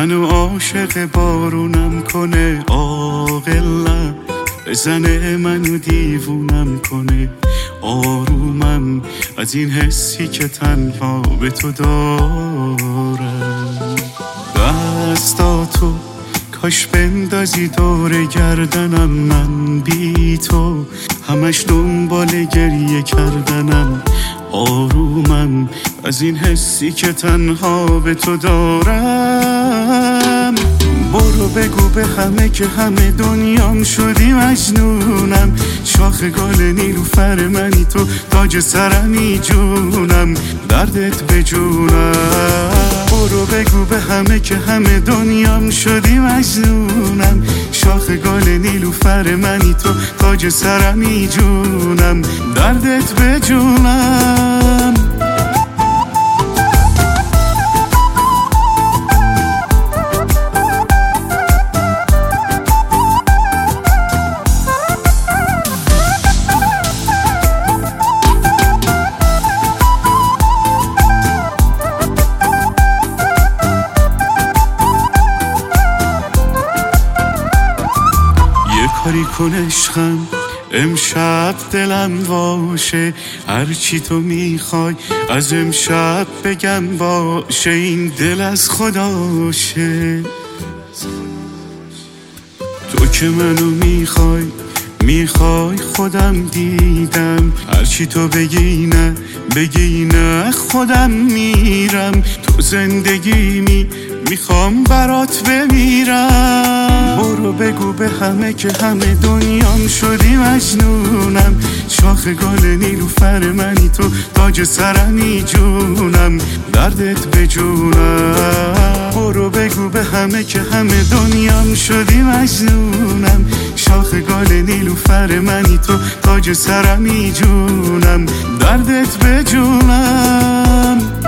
منو عاشق بارونم کنه، عاقلم بزنه منو دیوونم کنه، آرومم از این حسی که تنها به تو دارم. دستاتو کاش بندازی دور گردنم، من بی تو همش دنبال گریه کردنم، آرومم از این حسی که تنها به تو دارم. برو بگو به همه که همه دنیام شدی مجنونم، شاخ گل نیلوفر منی تو، تاج سرمی جونم، دردت به جونم. برو بگو به همه که همه دنیام شدی مجنونم، شاخ گل نیلوفر منی تو، تاج سرمی جونم، دردت به جونم. کاری کن عشقم امشب دلم باشه، هرچی تو میخوای از امشب بگم باشه، این دل از خداشه. تو که منو میخوای خودم دیدم، هرچی تو بگی نه خودم میرم، تو زندگی میخوام برات بمیرم. برو بگو به همه که همه دنیام شدی مجنونم، شاخ گل نیلوفر منی تو، تاج سرمی جونم، دردت به جونم. برو بگو به همه که همه دنیام شدی مجنونم، شاخ گل نیلوفر منی تو، تاج سرمی جونم، دردت به جونم.